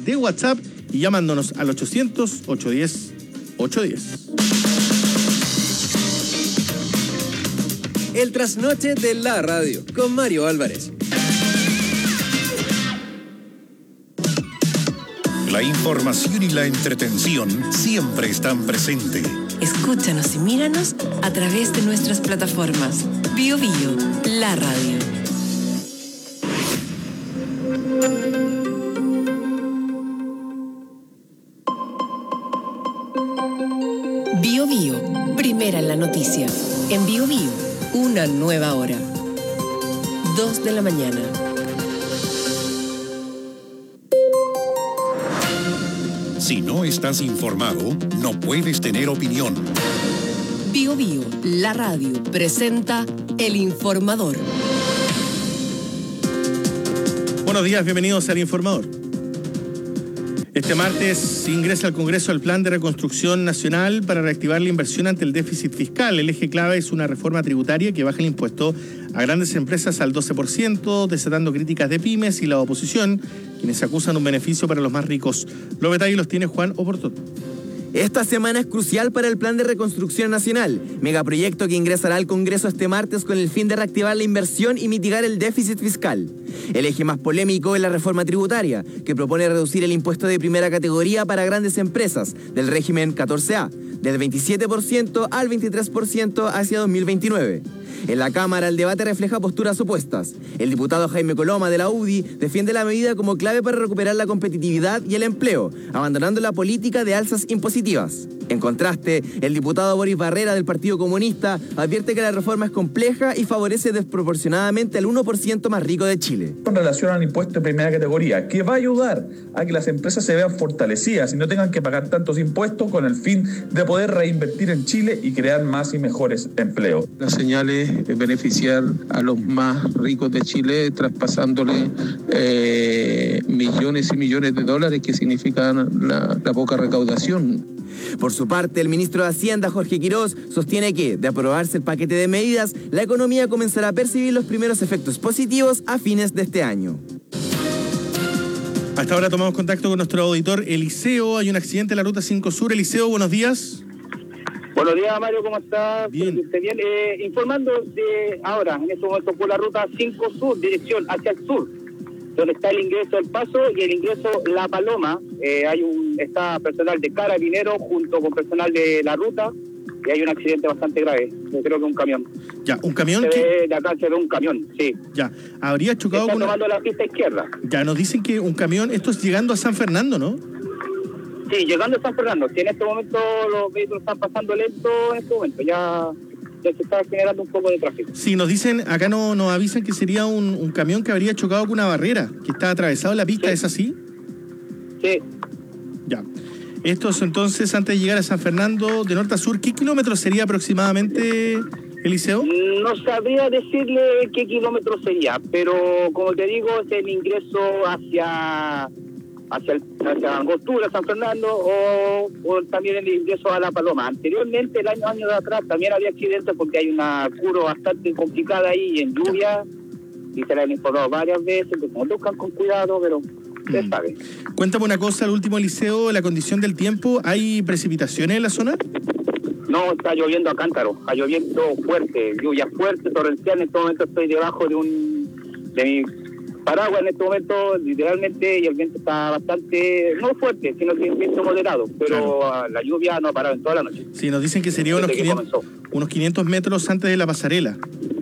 de WhatsApp y llamándonos al 800-810-810. El trasnoche de la radio con Mario Álvarez. La información y la entretención siempre están presentes. Escúchanos y míranos a través de nuestras plataformas. Bio Bio, la radio. Bio Bio, primera en la noticia. En Bio Bio, una nueva hora. 2 de la mañana. Si no estás informado, no puedes tener opinión. Bio Bio, la radio, presenta El Informador. Buenos días, bienvenidos al Informador. Este martes ingresa al Congreso el Plan de Reconstrucción Nacional para reactivar la inversión ante el déficit fiscal. El eje clave es una reforma tributaria que baja el impuesto a grandes empresas al 12%, desatando críticas de pymes y la oposición, quienes acusan un beneficio para los más ricos. Los detalles los tiene Juan Oportot. Esta semana es crucial para el Plan de Reconstrucción Nacional, megaproyecto que ingresará al Congreso este martes con el fin de reactivar la inversión y mitigar el déficit fiscal. El eje más polémico es la reforma tributaria, que propone reducir el impuesto de primera categoría para grandes empresas del régimen 14A, del 27% al 23% hacia 2029. En la Cámara el debate refleja posturas opuestas. El diputado Jaime Coloma de la UDI defiende la medida como clave para recuperar la competitividad y el empleo, abandonando la política de alzas impositivas. En contraste, el diputado Boris Barrera del Partido Comunista advierte que la reforma es compleja y favorece desproporcionadamente al 1% más rico de Chile. Con relación al impuesto de primera categoría, que va a ayudar a que las empresas se vean fortalecidas y no tengan que pagar tantos impuestos con el fin de poder reinvertir en Chile y crear más y mejores empleos. La señal es beneficiar a los más ricos de Chile, traspasándole millones y millones de dólares que significan la poca recaudación. Por su parte, el ministro de Hacienda, Jorge Quirós, sostiene que, de aprobarse el paquete de medidas, la economía comenzará a percibir los primeros efectos positivos a fines de este año. Hasta ahora tomamos contacto con nuestro auditor Eliseo. Hay un accidente en la Ruta 5 Sur. Eliseo, buenos días. Buenos días, Mario, ¿cómo estás? Bien. Bien. Informando de ahora, en este momento, por la Ruta 5 Sur, dirección hacia el sur, donde está el ingreso El Paso y el ingreso La Paloma. Está personal de Carabineros junto con personal de la ruta y hay un accidente bastante grave. Yo creo que un camión. Ya, un camión de acá se ve un camión, sí. Ya, habría chocado está con... tomando la pista izquierda. Ya, nos dicen que un camión, esto es llegando a San Fernando, ¿no? Sí, llegando a San Fernando. Si en este momento los vehículos están pasando lento, en este momento ya se está generando un poco de tráfico. Sí, nos dicen, acá nos avisan que sería un camión que habría chocado con una barrera, que está atravesado en la pista, sí. ¿Es así? Sí. Ya. Esto es entonces, antes de llegar a San Fernando, de norte a sur, ¿qué kilómetros sería aproximadamente, Eliseo? No sabría decirle qué kilómetros sería, pero como te digo, es el ingreso hacia Angostura, San Fernando, o también el ingreso a La Paloma. Anteriormente, el año de atrás, también había accidentes porque hay una curva bastante complicada ahí en lluvia, y se la han informado varias veces, que como tocan con cuidado, pero usted sabe. Cuéntame una cosa, al último, Eliseo, la condición del tiempo, ¿hay precipitaciones en la zona? No, está lloviendo a cántaro, está lloviendo fuerte, lluvia fuerte, torrencial. En este momento estoy debajo de mi paraguas en este momento, literalmente, y el viento está no fuerte, sino que el viento moderado, pero claro, la lluvia no ha parado en toda la noche. Sí, nos dicen que sería unos 500 metros antes de la pasarela.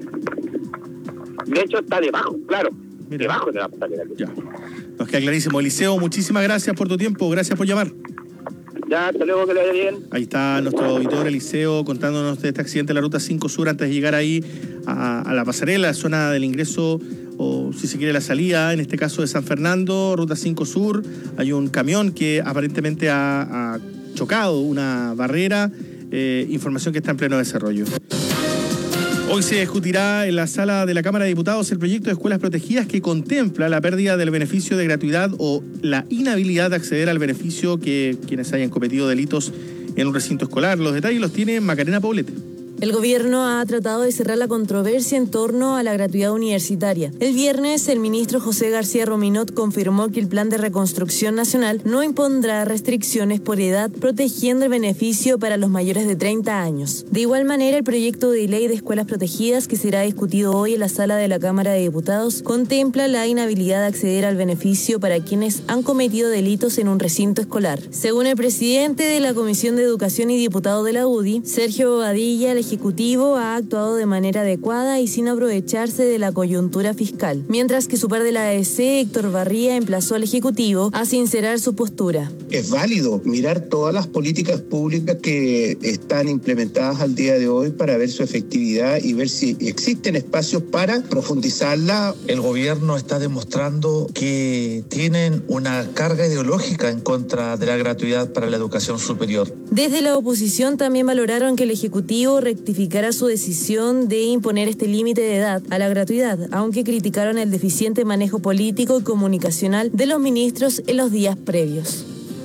De hecho, está debajo, claro. Mira. Debajo de la pasarela. Ya. Nos queda clarísimo. Eliseo, muchísimas gracias por tu tiempo, gracias por llamar. Ya, hasta luego, que le vaya bien. Ahí está nuestro auditor Eliseo contándonos de este accidente en la Ruta 5 Sur antes de llegar ahí a la pasarela, zona del ingreso, o si se quiere la salida, en este caso de San Fernando, Ruta 5 Sur. Hay un camión que aparentemente ha chocado una barrera, información que está en pleno desarrollo. Hoy se discutirá en la sala de la Cámara de Diputados el proyecto de escuelas protegidas que contempla la pérdida del beneficio de gratuidad o la inhabilidad de acceder al beneficio que quienes hayan cometido delitos en un recinto escolar. Los detalles los tiene Macarena Poblete. El gobierno ha tratado de cerrar la controversia en torno a la gratuidad universitaria. El viernes, el ministro José García Rominot confirmó que el Plan de Reconstrucción Nacional no impondrá restricciones por edad, protegiendo el beneficio para los mayores de 30 años. De igual manera, el proyecto de ley de escuelas protegidas, que será discutido hoy en la sala de la Cámara de Diputados, contempla la inhabilidad de acceder al beneficio para quienes han cometido delitos en un recinto escolar. Según el presidente de la Comisión de Educación y diputado de la UDI, Sergio Bobadilla, el Ejecutivo ha actuado de manera adecuada y sin aprovecharse de la coyuntura fiscal, mientras que su par de la AEC, Héctor Barría, emplazó al Ejecutivo a sincerar su postura. Es válido mirar todas las políticas públicas que están implementadas al día de hoy para ver su efectividad y ver si existen espacios para profundizarla. El gobierno está demostrando que tienen una carga ideológica en contra de la gratuidad para la educación superior. Desde la oposición también valoraron que el Ejecutivo rectificara su decisión de imponer este límite de edad a la gratuidad, aunque criticaron el deficiente manejo político y comunicacional de los ministros en los días previos.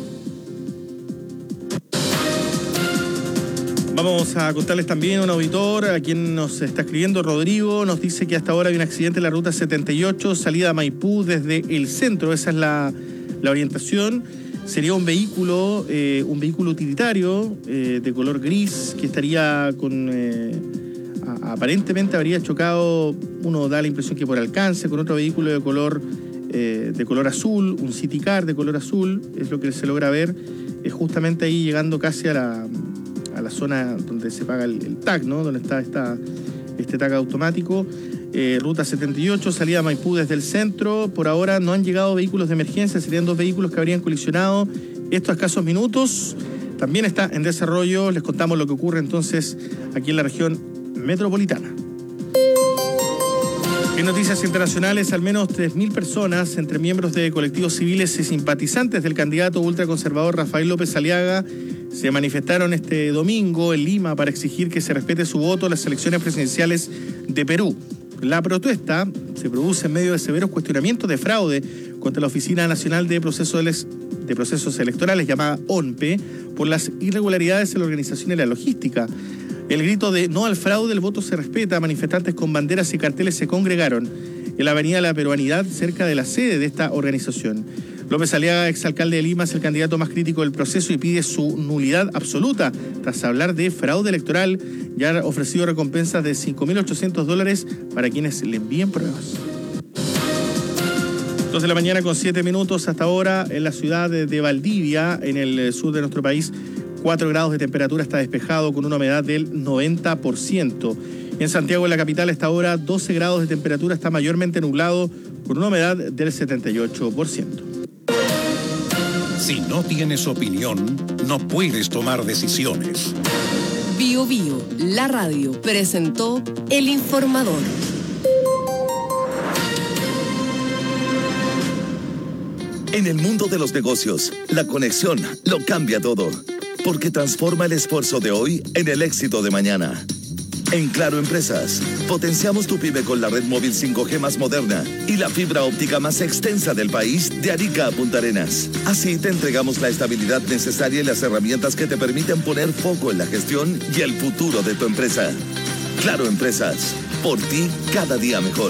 Vamos a contarles también un auditor a quien nos está escribiendo, Rodrigo, nos dice que hasta ahora hay un accidente en la ruta 78, salida a Maipú desde el centro, esa es la orientación. Sería un vehículo utilitario de color gris que estaría con... aparentemente habría chocado, uno da la impresión que por alcance, con otro vehículo de color azul, un City Car de color azul, es lo que se logra ver, justamente ahí llegando casi a la zona donde se paga el TAC, ¿no? Donde está este TAC automático. Ruta 78, salida a Maipú desde el centro. Por ahora no han llegado vehículos de emergencia, serían 2 vehículos que habrían colisionado estos a escasos minutos. También está en desarrollo, les contamos lo que ocurre entonces aquí en la región metropolitana. En noticias internacionales, al menos 3.000 personas, entre miembros de colectivos civiles y simpatizantes del candidato ultraconservador Rafael López Aliaga, se manifestaron este domingo en Lima para exigir que se respete su voto en las elecciones presidenciales de Perú. La protesta se produce en medio de severos cuestionamientos de fraude contra la Oficina Nacional de Procesos Electorales, llamada ONPE, por las irregularidades en la organización y la logística. El grito de "no al fraude, el voto se respeta", manifestantes con banderas y carteles se congregaron en la avenida La Peruanidad, cerca de la sede de esta organización. López Aliaga, exalcalde de Lima, es el candidato más crítico del proceso y pide su nulidad absoluta. Tras hablar de fraude electoral, ya ha ofrecido recompensas de $5.800 para quienes le envíen pruebas. 2 de la mañana con 7 minutos hasta ahora en la ciudad de Valdivia, en el sur de nuestro país. 4 grados de temperatura, está despejado con una humedad del 90%. En Santiago, en la capital, a esta hora 12 grados de temperatura, está mayormente nublado con una humedad del 78%. Si no tienes opinión, no puedes tomar decisiones. Bio Bio, la radio, presentó El Informador. En el mundo de los negocios, la conexión lo cambia todo, porque transforma el esfuerzo de hoy en el éxito de mañana. En Claro Empresas, potenciamos tu pyme con la red móvil 5G más moderna y la fibra óptica más extensa del país, de Arica a Punta Arenas. Así te entregamos la estabilidad necesaria y las herramientas que te permiten poner foco en la gestión y el futuro de tu empresa. Claro Empresas, por ti cada día mejor.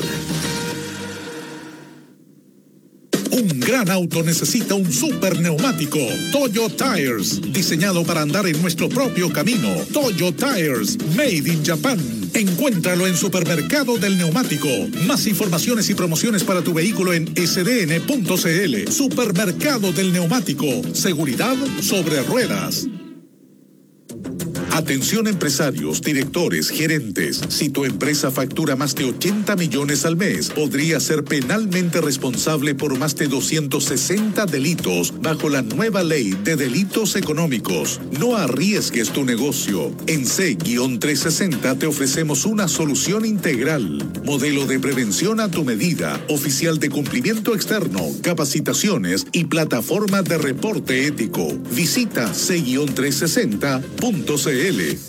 Un gran auto necesita un super neumático. Toyo Tires, diseñado para andar en nuestro propio camino. Toyo Tires, made in Japan. Encuéntralo en Supermercado del Neumático. Más informaciones y promociones para tu vehículo en sdn.cl. Supermercado del Neumático. Seguridad sobre ruedas. Atención empresarios, directores, gerentes. Si tu empresa factura más de 80 millones al mes, podría ser penalmente responsable por más de 260 delitos bajo la nueva ley de delitos económicos. No arriesgues tu negocio. En C-360 te ofrecemos una solución integral. Modelo de prevención a tu medida, oficial de cumplimiento externo, capacitaciones y plataforma de reporte ético. Visita C-360.cl.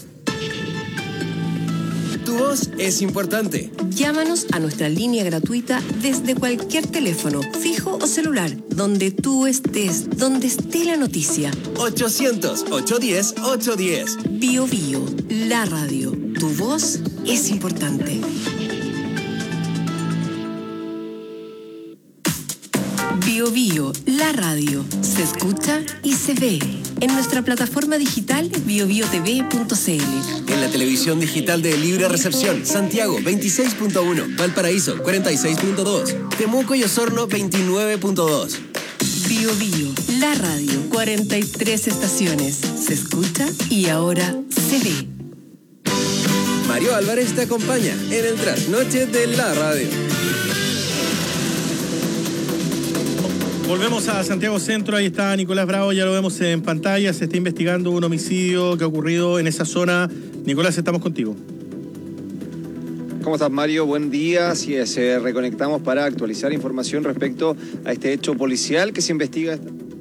Tu voz es importante. Llámanos a nuestra línea gratuita desde cualquier teléfono, fijo o celular, donde tú estés, donde esté la noticia. 800-810-810. Bio Bio, la radio. Tu voz es importante. Bio Bio, la radio, se escucha y se ve en nuestra plataforma digital biobiotv.cl. En la televisión digital de Libre Recepción, Santiago 26.1, Valparaíso 46.2, Temuco y Osorno 29.2. Bio Bio, la radio, 43 estaciones, se escucha y ahora se ve. Mario Álvarez te acompaña en el trasnoche de la radio. Volvemos a Santiago Centro, ahí está Nicolás Bravo, ya lo vemos en pantalla, se está investigando un homicidio que ha ocurrido en esa zona. Nicolás, estamos contigo. ¿Cómo estás, Mario? Buen día. Así es, reconectamos para actualizar información respecto a este hecho policial que se investiga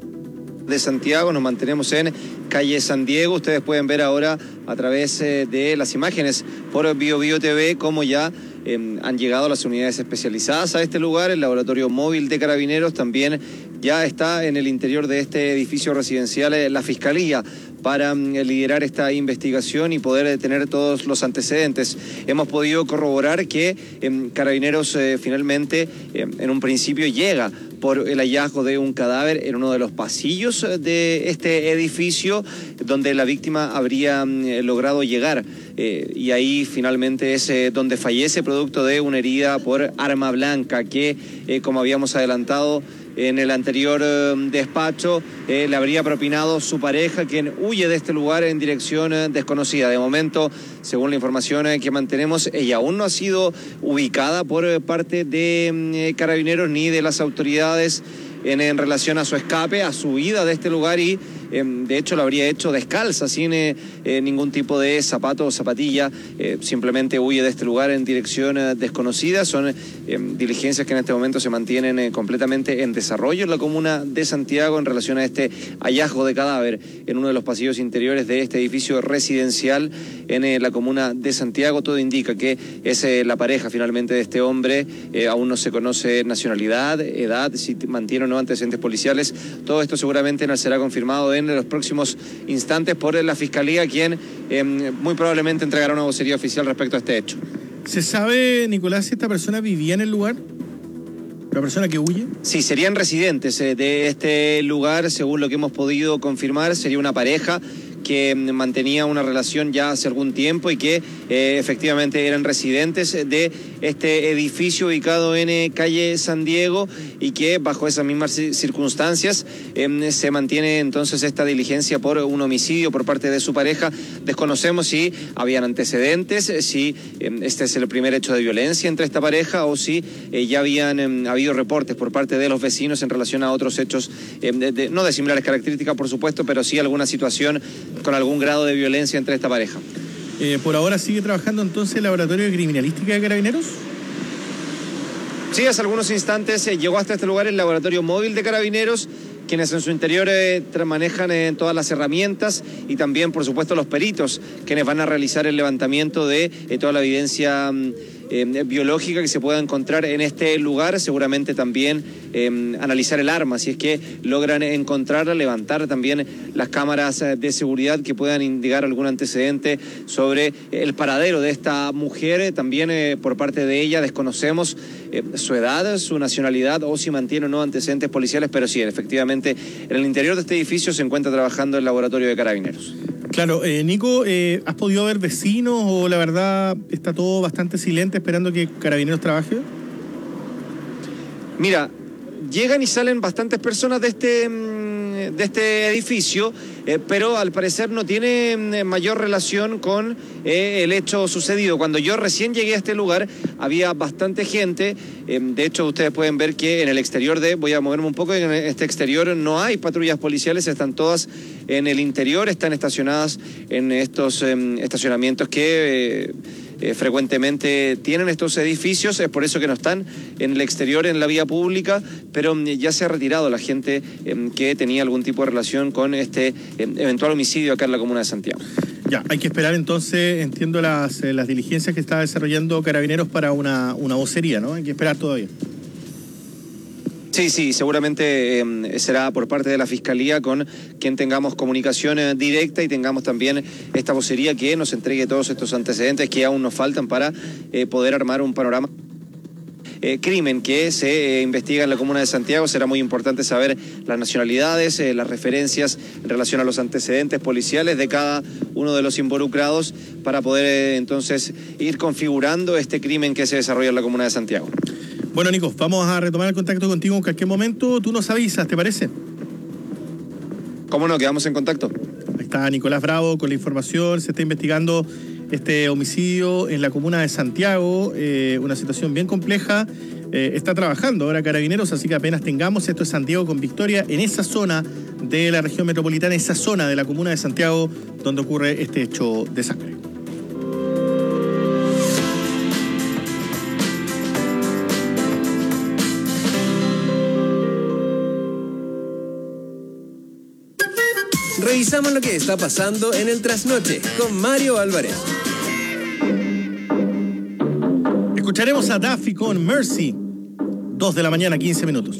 de Santiago. Nos mantenemos en calle San Diego. Ustedes pueden ver ahora a través de las imágenes por Bio Bio TV cómo ya han llegado las unidades especializadas a este lugar. El laboratorio móvil de Carabineros también ya está en el interior de este edificio residencial, la Fiscalía, para liderar esta investigación y poder tener todos los antecedentes. Hemos podido corroborar que Carabineros finalmente en un principio llega por el hallazgo de un cadáver en uno de los pasillos de este edificio donde la víctima habría logrado llegar. Y ahí finalmente es donde fallece producto de una herida por arma blanca que, como habíamos adelantado en el anterior despacho, le habría propinado su pareja, quien huye de este lugar en dirección desconocida. De momento, según la información que mantenemos, ella aún no ha sido ubicada por parte de Carabineros ni de las autoridades en relación a su escape, a su huida de este lugar, y de hecho lo habría hecho descalza, sin ningún tipo de zapato o zapatilla. Simplemente huye de este lugar en dirección desconocida. Son diligencias que en este momento se mantienen completamente en desarrollo en la comuna de Santiago en relación a este hallazgo de cadáver en uno de los pasillos interiores de este edificio residencial en la comuna de Santiago. Todo indica que es la pareja finalmente de este hombre. Aún no se conoce nacionalidad, edad, si mantiene o no antecedentes policiales. Todo esto seguramente no será confirmado en los próximos instantes por la Fiscalía, quien muy probablemente entregará una vocería oficial respecto a este hecho. ¿Se sabe, Nicolás, si esta persona vivía en el lugar? ¿La persona que huye? Sí, serían residentes de este lugar, según lo que hemos podido confirmar. Sería una pareja que mantenía una relación ya hace algún tiempo y que efectivamente eran residentes de este edificio ubicado en calle San Diego, y que bajo esas mismas circunstancias se mantiene entonces esta diligencia por un homicidio por parte de su pareja. Desconocemos si habían antecedentes, si este es el primer hecho de violencia entre esta pareja o si ya habían habido reportes por parte de los vecinos en relación a otros hechos, no de similares características, por supuesto, pero sí alguna situación con algún grado de violencia entre esta pareja. ¿Por ahora sigue trabajando entonces el laboratorio de criminalística de Carabineros? Sí, hace algunos instantes llegó hasta este lugar el laboratorio móvil de Carabineros, quienes en su interior manejan todas las herramientas, y también, por supuesto, los peritos, quienes van a realizar el levantamiento de toda la evidencia biológica que se pueda encontrar en este lugar. Seguramente también analizar el arma, si es que logran encontrarla, levantar también las cámaras de seguridad que puedan indicar algún antecedente sobre el paradero de esta mujer. También por parte de ella desconocemos su edad, su nacionalidad o si mantiene o no antecedentes policiales, pero sí, efectivamente en el interior de este edificio se encuentra trabajando el laboratorio de Carabineros. Claro, Nico, ¿has podido ver vecinos o la verdad está todo bastante silente esperando que Carabineros trabaje? Mira, llegan y salen bastantes personas de este edificio, pero al parecer no tiene mayor relación con el hecho sucedido. Cuando yo recién llegué a este lugar había bastante gente. De hecho, ustedes pueden ver que en el exterior voy a moverme un poco, en este exterior no hay patrullas policiales, están todas en el interior, están estacionadas en estos estacionamientos que frecuentemente tienen estos edificios. Es por eso que no están en el exterior, en la vía pública, pero ya se ha retirado la gente que tenía algún tipo de relación con este eventual homicidio acá en la comuna de Santiago. Ya, hay que esperar entonces, entiendo, las diligencias que está desarrollando Carabineros para una vocería, ¿no? Hay que esperar todavía. Sí, seguramente será por parte de la Fiscalía con quien tengamos comunicación directa y tengamos también esta vocería que nos entregue todos estos antecedentes que aún nos faltan para poder armar un panorama. Crimen que se investiga en la comuna de Santiago. Será muy importante saber las nacionalidades, las referencias en relación a los antecedentes policiales de cada uno de los involucrados para poder entonces ir configurando este crimen que se desarrolla en la comuna de Santiago. Bueno, Nico, vamos a retomar el contacto contigo en cualquier momento. Tú nos avisas, ¿te parece? ¿Cómo no? Quedamos en contacto. Ahí está Nicolás Bravo con la información. Se está investigando este homicidio en la comuna de Santiago, una situación bien compleja. Está trabajando ahora Carabineros, así que apenas tengamos, esto es Santiago con Victoria, en esa zona de la región metropolitana, esa zona de la comuna de Santiago donde ocurre este hecho de sangre. Revisamos lo que está pasando en el Trasnoche con Mario Álvarez. Escucharemos a Daffy con Mercy, 2 de la mañana, 15 minutos.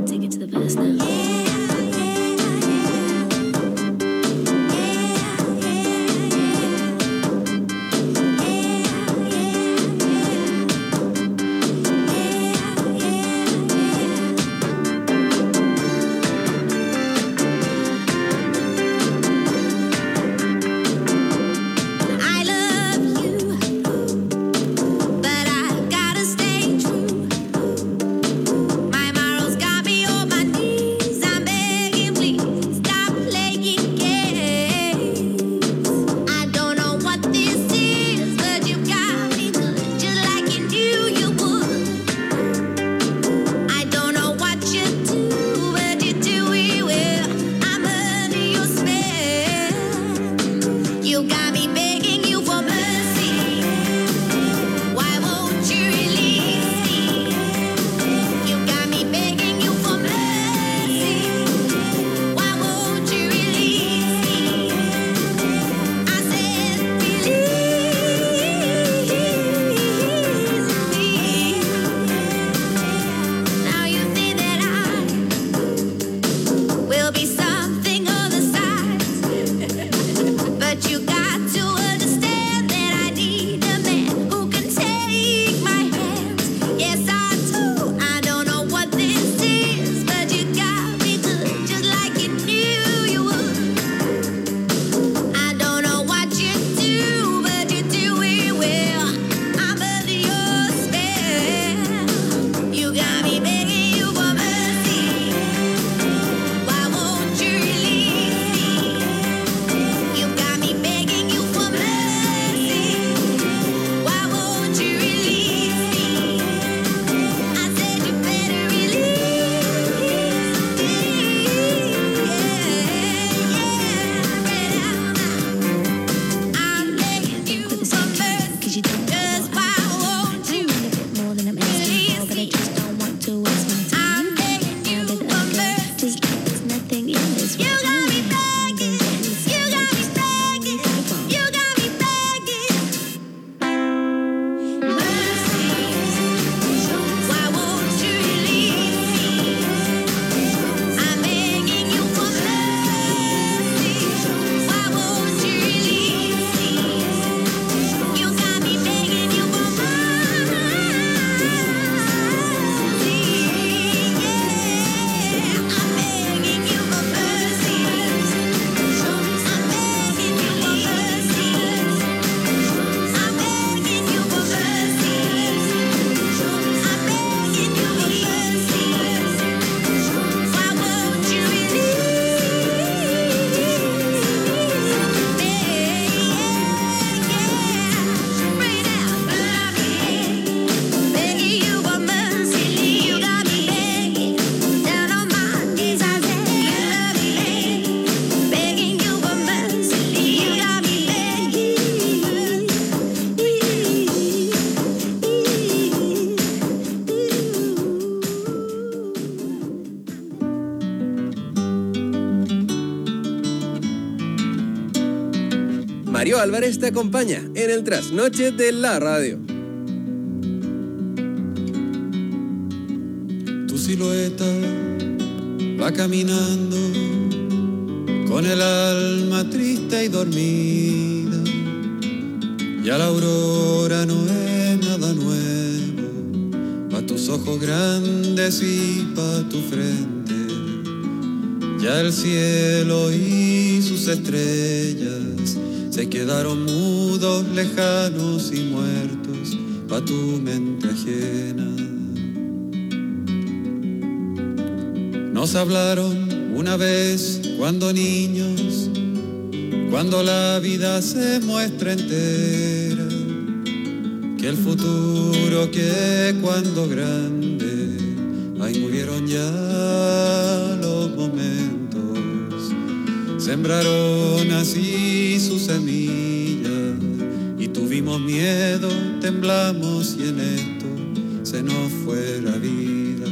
Mario Álvarez te acompaña en el Trasnoche de la Radio. Tus silueta va caminando con el alma triste y dormida. Ya la aurora no es nada nuevo, pa' tus ojos grandes y pa' tu frente. Ya el cielo y sus estrellas se quedaron mudos, lejanos y muertos, pa' tu mente ajena. Nos hablaron una vez cuando niños, cuando la vida se muestra entera, que el futuro que cuando grande, ahí murieron ya los momentos, sembraron así su semilla y tuvimos miedo, temblamos y en esto se nos fue la vida.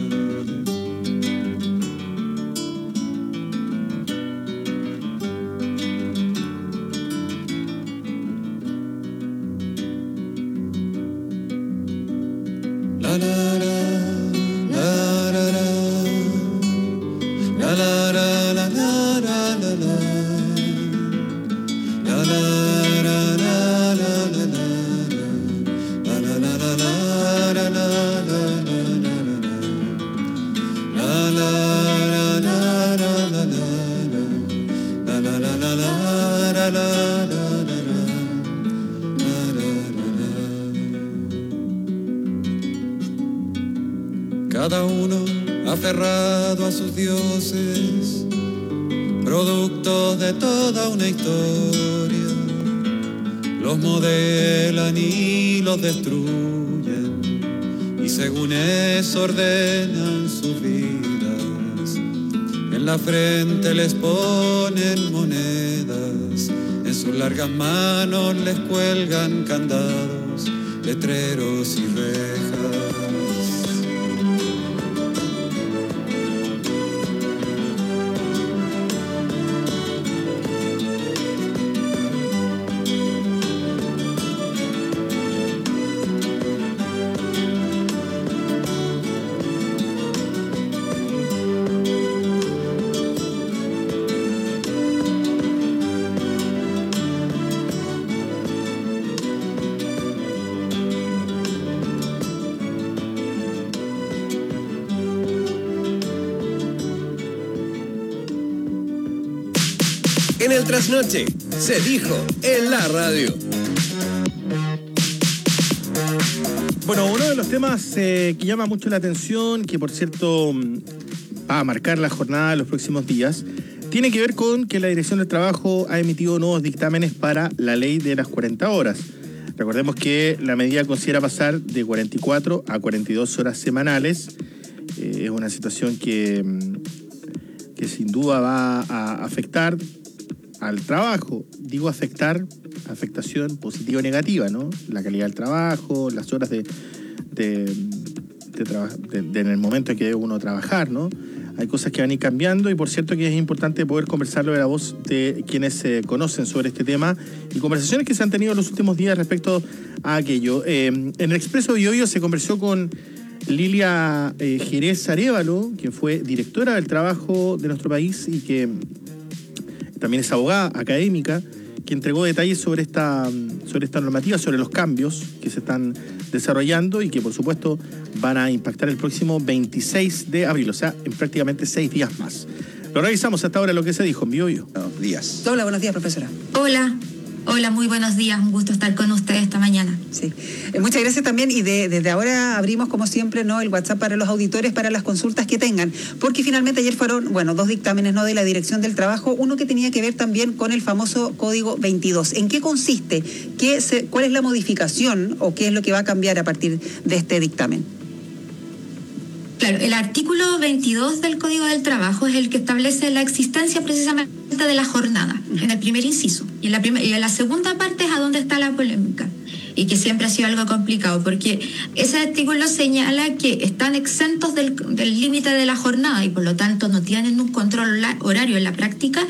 Cada uno aferrado a sus dioses, productos de toda una historia, los modelan y los destruyen, y según eso ordenan sus vidas. En la frente les ponen monedas, en sus largas manos les cuelgan candados, letreros y rejas. En el trasnoche, se dijo en la radio. Bueno, uno de los temas que llama mucho la atención, que por cierto va a marcar la jornada de los próximos días, tiene que ver con que la Dirección del Trabajo ha emitido nuevos dictámenes para la ley de las 40 horas. Recordemos que la medida considera pasar de 44 a 42 horas semanales. Es una situación que sin duda va a afectar al trabajo. Digo afectación positiva o negativa, ¿no? La calidad del trabajo, las horas en el momento en que debe uno trabajar, ¿no? Hay cosas que van a ir cambiando y por cierto que es importante poder conversarlo de la voz de quienes conocen sobre este tema y conversaciones que se han tenido en los últimos días respecto a aquello. En el Expreso BioBio se conversó con Lilia Jerez Arévalo, que fue directora del trabajo de nuestro país y que también es abogada académica, que entregó detalles sobre esta normativa, sobre los cambios que se están desarrollando y que por supuesto van a impactar el próximo 26 de abril, o sea, en prácticamente 6 días más. Lo revisamos hasta ahora lo que se dijo en BioBio. Buenos días. Hola, buenos días, profesora. Hola, muy buenos días. Un gusto estar con ustedes esta mañana. Sí. Muchas gracias también. Y desde ahora abrimos, como siempre, ¿no?, el WhatsApp para los auditores, para las consultas que tengan. Porque finalmente ayer fueron, 2 dictámenes, ¿no?, de la Dirección del Trabajo. Uno que tenía que ver también con el famoso Código 22. ¿En qué consiste? ¿Cuál es la modificación o qué es lo que va a cambiar a partir de este dictamen? Claro, el artículo 22 del Código del Trabajo es el que establece la existencia precisamente de la jornada, en el primer inciso. Y en la segunda parte es a donde está la polémica, y que siempre ha sido algo complicado, porque ese artículo señala que están exentos del límite de la jornada y por lo tanto no tienen un control horario en la práctica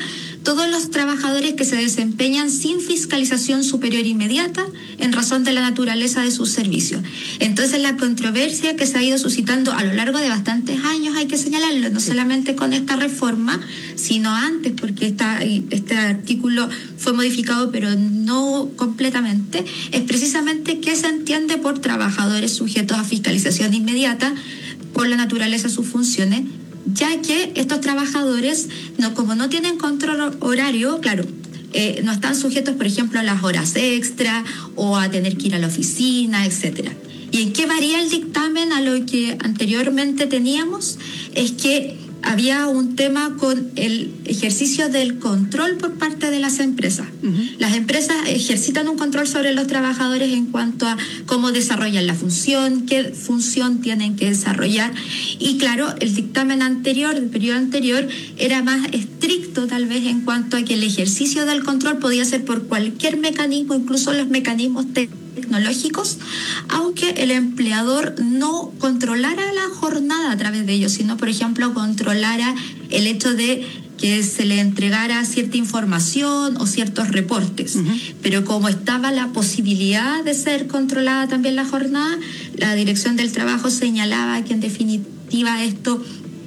todos los trabajadores que se desempeñan sin fiscalización superior inmediata en razón de la naturaleza de sus servicios. Entonces, la controversia que se ha ido suscitando a lo largo de bastantes años, hay que señalarlo, no solamente con esta reforma, sino antes, porque este artículo fue modificado, pero no completamente, es precisamente qué se entiende por trabajadores sujetos a fiscalización inmediata por la naturaleza de sus funciones, ya que estos trabajadores, como no tienen control horario, claro, no están sujetos, por ejemplo, a las horas extra o a tener que ir a la oficina, etcétera. ¿Y en qué varía el dictamen a lo que anteriormente teníamos? Es que había un tema con el ejercicio del control por parte de las empresas. Las empresas ejercitan un control sobre los trabajadores en cuanto a cómo desarrollan la función, qué función tienen que desarrollar. Y claro, el dictamen anterior, el periodo anterior, era más estricto tal vez en cuanto a que el ejercicio del control podía ser por cualquier mecanismo, incluso los mecanismos tecnológicos, aunque el empleador no controlara la jornada a través de ellos, sino, por ejemplo, controlara el hecho de que se le entregara cierta información o ciertos reportes. Pero como estaba la posibilidad de ser controlada también la jornada, la Dirección del Trabajo señalaba que en definitiva esto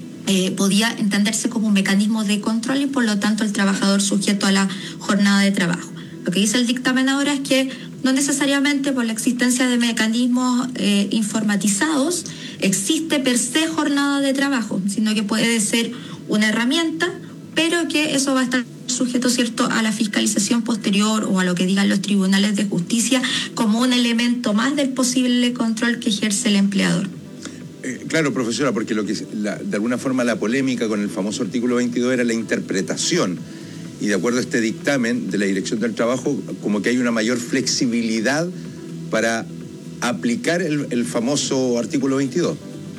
podía entenderse como un mecanismo de control y por lo tanto el trabajador sujeto a la jornada de trabajo. Lo que dice el dictamen ahora es que no necesariamente por la existencia de mecanismos informatizados existe per se jornada de trabajo, sino que puede ser una herramienta, pero que eso va a estar sujeto, ¿cierto?, a la fiscalización posterior o a lo que digan los tribunales de justicia como un elemento más del posible control que ejerce el empleador. Claro, profesora, porque de alguna forma la polémica con el famoso artículo 22 era la interpretación. Y de acuerdo a este dictamen de la Dirección del Trabajo, como que hay una mayor flexibilidad para aplicar el famoso artículo 22.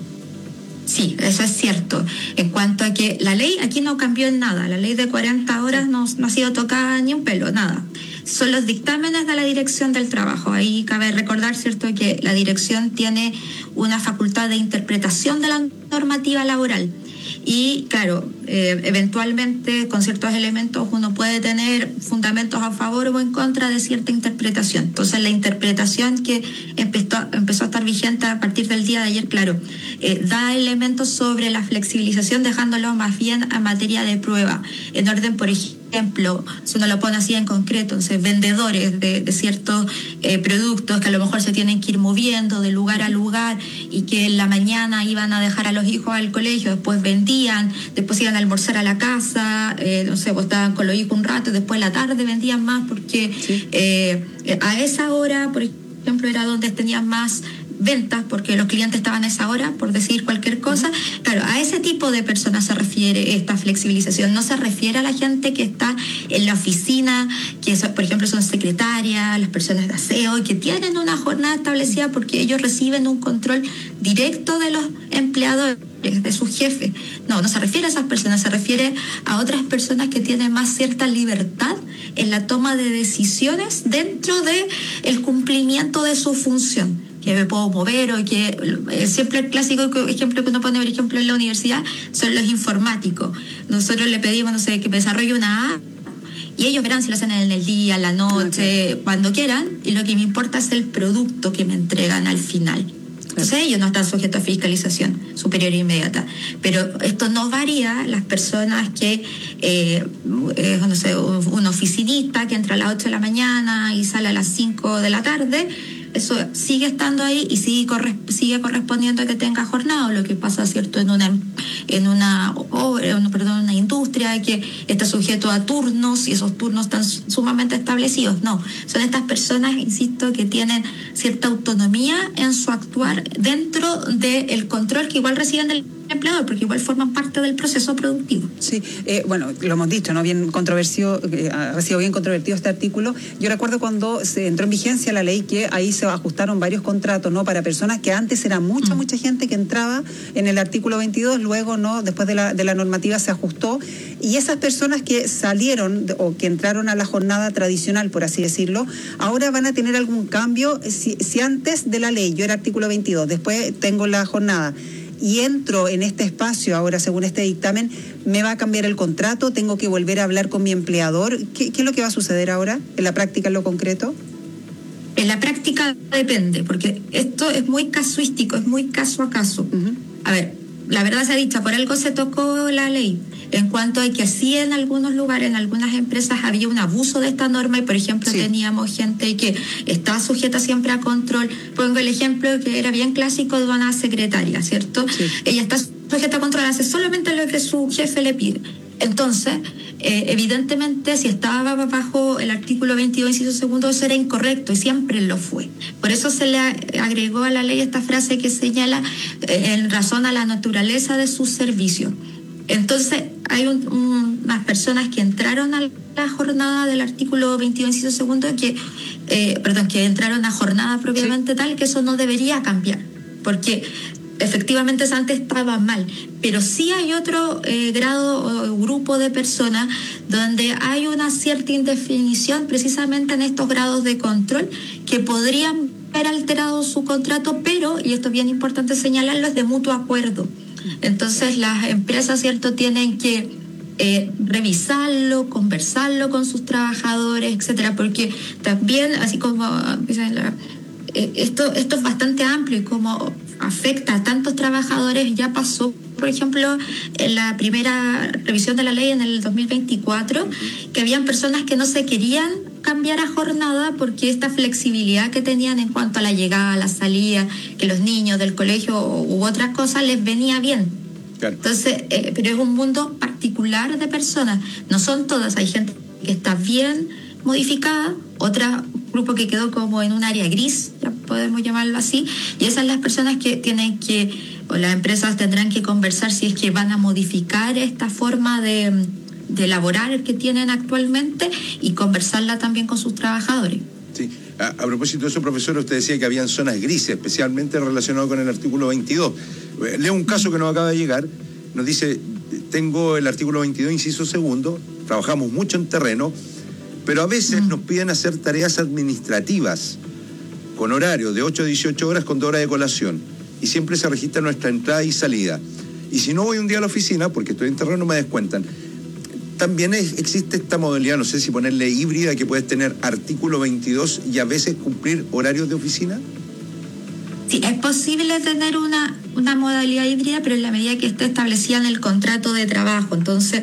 Sí, eso es cierto. En cuanto a que la ley aquí no cambió en nada, la ley de 40 horas no ha sido tocada ni un pelo, nada. Son los dictámenes de la Dirección del Trabajo. Ahí cabe recordar, ¿cierto?, que la Dirección tiene una facultad de interpretación de la normativa laboral. Y claro, eventualmente con ciertos elementos uno puede tener fundamentos a favor o en contra de cierta interpretación. Entonces la interpretación que empezó a estar vigente a partir del día de ayer, claro, da elementos sobre la flexibilización, dejándolo más bien a materia de prueba, en orden, por ejemplo, si uno lo pone así en concreto, entonces vendedores de ciertos productos que a lo mejor se tienen que ir moviendo de lugar a lugar y que en la mañana iban a dejar a los hijos al colegio, después vendían, después iban a almorzar a la casa, no sé, pues estaban con los hijos un rato, después en la tarde vendían más porque a esa hora, por ejemplo, era donde tenían más ventas porque los clientes estaban a esa hora, por decir cualquier cosa. Claro, a ese tipo de personas se refiere esta flexibilización, no se refiere a la gente que está en la oficina, que por ejemplo son secretarias, las personas de aseo, que tienen una jornada establecida porque ellos reciben un control directo de los empleadores, de sus jefes. No se refiere a esas personas, se refiere a otras personas que tienen más cierta libertad en la toma de decisiones dentro de el cumplimiento de su función, que me puedo mover o que siempre el clásico ejemplo que uno pone, por ejemplo, en la universidad son los informáticos. Nosotros le pedimos, no sé, que desarrolle una app y ellos verán si lo hacen en el día, en la noche, cuando quieran, y lo que me importa es el producto que me entregan al final. Entonces ellos no están sujetos a fiscalización superior e inmediata. Pero esto no varía las personas que, no sé, un oficinista que entra a las 8 de la mañana y sale a las 5 de la tarde, eso sigue estando ahí y sigue correspondiendo a que tenga jornada, lo que pasa, ¿cierto?, en una industria que está sujeto a turnos y esos turnos están sumamente establecidos. No, son estas personas, insisto, que tienen cierta autonomía en su actuar dentro del control que igual reciben del empleador, porque igual forman parte del proceso productivo. Sí, bueno, lo hemos dicho, ¿no? Bien controversio, ha sido bien controvertido este artículo. Yo recuerdo cuando se entró en vigencia la ley que ahí se ajustaron varios contratos, ¿no? Para personas que antes era mucha gente que entraba en el artículo 22, luego, ¿no? Después de la normativa se ajustó, y esas personas que salieron o que entraron a la jornada tradicional, por así decirlo, ahora van a tener algún cambio. Si antes de la ley yo era artículo 22, después tengo la jornada, y entro en este espacio ahora, según este dictamen, ¿me va a cambiar el contrato? ¿Tengo que volver a hablar con mi empleador? ¿Qué es lo que va a suceder ahora en la práctica, en lo concreto? En la práctica depende, porque esto es muy casuístico, es muy caso a caso. A ver, la verdad sea dicha, por algo se tocó la ley, en cuanto a que sí en algunos lugares, en algunas empresas había un abuso de esta norma y, por ejemplo, teníamos gente que estaba sujeta siempre a control. Pongo el ejemplo que era bien clásico de una secretaria, ¿cierto? Ella está sujeta a control, hace solamente lo que su jefe le pide. Entonces, evidentemente, si estaba bajo el artículo 22, inciso segundo, eso era incorrecto y siempre lo fue. Por eso se le agregó a la ley esta frase que señala en razón a la naturaleza de su servicio. Entonces, hay unas personas que entraron a la jornada del artículo 22, inciso segundo, que entraron a jornada propiamente tal, que eso no debería cambiar, porque efectivamente antes estaba mal, pero sí hay otro grado o grupo de personas donde hay una cierta indefinición precisamente en estos grados de control que podrían haber alterado su contrato, pero, y esto es bien importante señalarlo, es de mutuo acuerdo. Entonces las empresas, ¿cierto?, tienen que revisarlo, conversarlo con sus trabajadores, etcétera, porque también, así como esto es bastante amplio y como afecta a tantos trabajadores, ya pasó, por ejemplo, en la primera revisión de la ley en el 2024, que habían personas que no se querían cambiar a jornada porque esta flexibilidad que tenían en cuanto a la llegada, la salida, que los niños del colegio u otras cosas les venía bien. Claro. Entonces, pero es un mundo particular de personas, no son todas, hay gente que está bien modificada, otra grupo que quedó como en un área gris, ya podemos llamarlo así, y esas son las personas que tienen que, o las empresas tendrán que conversar si es que van a modificar esta forma de laborar que tienen actualmente y conversarla también con sus trabajadores. Sí. A propósito de eso, profesora, usted decía que habían zonas grises, especialmente relacionado con el artículo 22. Leo un caso que nos acaba de llegar, nos dice, tengo el artículo 22, inciso segundo, trabajamos mucho en terreno, pero a veces nos piden hacer tareas administrativas con horario de 8 a 18 horas con 2 horas de colación. Y siempre se registra nuestra entrada y salida. Y si no voy un día a la oficina, porque estoy en terreno, me descuentan. También existe esta modalidad, no sé si ponerle híbrida, que puedes tener artículo 22 y a veces cumplir horarios de oficina. Sí, es posible tener una modalidad híbrida, pero en la medida que esté establecida en el contrato de trabajo. Entonces,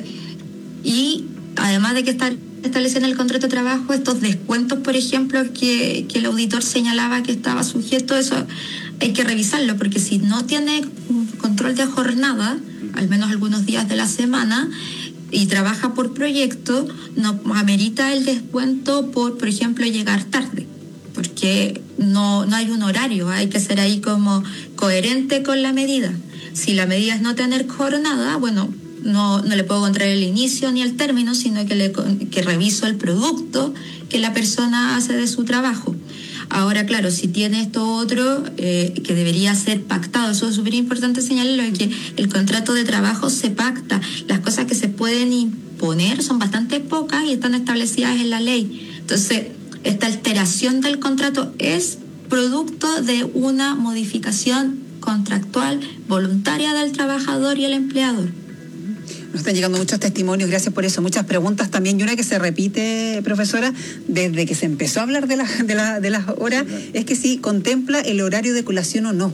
y además de que está establecida en el contrato de trabajo, estos descuentos, por ejemplo, que el auditor señalaba que estaba sujeto, eso hay que revisarlo, porque si no tiene un control de jornada, al menos algunos días de la semana, y trabaja por proyecto, no amerita el descuento por ejemplo, llegar tarde, porque no hay un horario, hay que ser ahí como coherente con la medida. Si la medida es no tener jornada, bueno, no le puedo contar el inicio ni el término, sino que reviso el producto que la persona hace de su trabajo. Ahora, claro, si tiene esto otro que debería ser pactado, eso es súper importante señalarlo, que el contrato de trabajo se pacta. Las cosas que se pueden imponer son bastante pocas y están establecidas en la ley. Entonces, esta alteración del contrato es producto de una modificación contractual voluntaria del trabajador y el empleador. Nos están llegando muchos testimonios, gracias por eso, muchas preguntas también, y una que se repite, profesora, desde que se empezó a hablar de las horas, es que si contempla el horario de colación o no.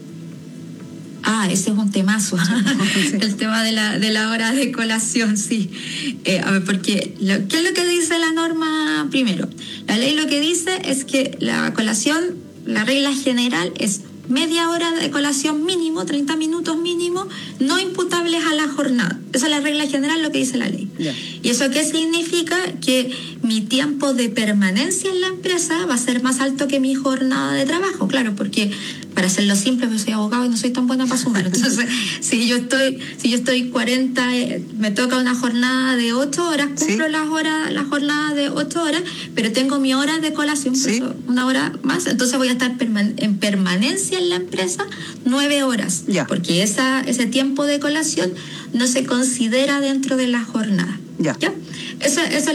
Ese es un temazo, el tema de la hora de colación, sí. A ver, porque, ¿qué es lo que dice la norma primero? La ley lo que dice es que la colación, la regla general es media hora de colación mínimo, 30 minutos mínimo, no imputables a la jornada. Esa es la regla general, lo que dice la ley. Yeah. ¿Y eso qué significa? Que mi tiempo de permanencia en la empresa va a ser más alto que mi jornada de trabajo. Claro, porque para hacerlo simple, yo soy abogado y no soy tan buena para sumar. Entonces, si yo estoy 40, me toca una jornada de 8 horas, cumplo la jornada de 8 horas, pero tengo mi hora de colación, una hora más, entonces voy a estar en permanencia en la empresa 9 horas, porque ese tiempo de colación no se considera dentro de la jornada. ¿Ya? Esa es la regla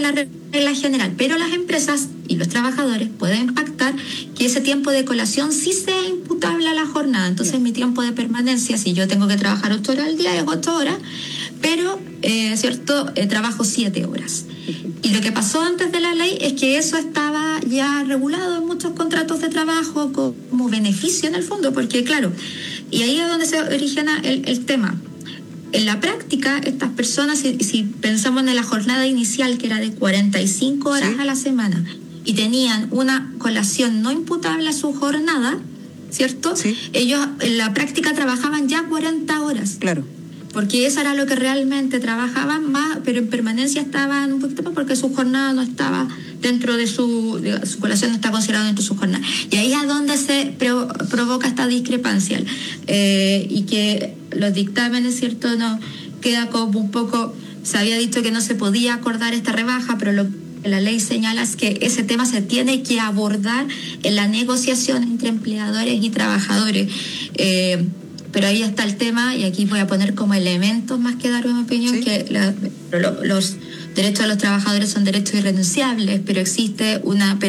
regla general, pero las empresas y los trabajadores pueden pactar que ese tiempo de colación sí sea imputable a la jornada. Entonces mi tiempo de permanencia, si yo tengo que trabajar 8 horas al día, es 8 horas, pero trabajo 7 horas. Y lo que pasó antes de la ley es que eso estaba ya regulado en muchos contratos de trabajo como beneficio en el fondo, porque claro, y ahí es donde se origina el tema. En la práctica, estas personas, si pensamos en la jornada inicial, que era de 45 horas a la semana, y tenían una colación no imputable a su jornada, ¿cierto? Ellos en la práctica trabajaban ya 40 horas. Claro. Porque eso era lo que realmente trabajaban más, pero en permanencia estaban un poquito más porque su jornada no estaba dentro de su colación, no está considerado dentro de su jornada. Y ahí es donde se provoca esta discrepancia. Y que los dictámenes, ¿cierto? No queda como un poco, se había dicho que no se podía acordar esta rebaja, pero lo que la ley señala es que ese tema se tiene que abordar en la negociación entre empleadores y trabajadores. Pero ahí está el tema, y aquí voy a poner como elementos más que dar una opinión, que los derechos de los trabajadores son derechos irrenunciables, pero existe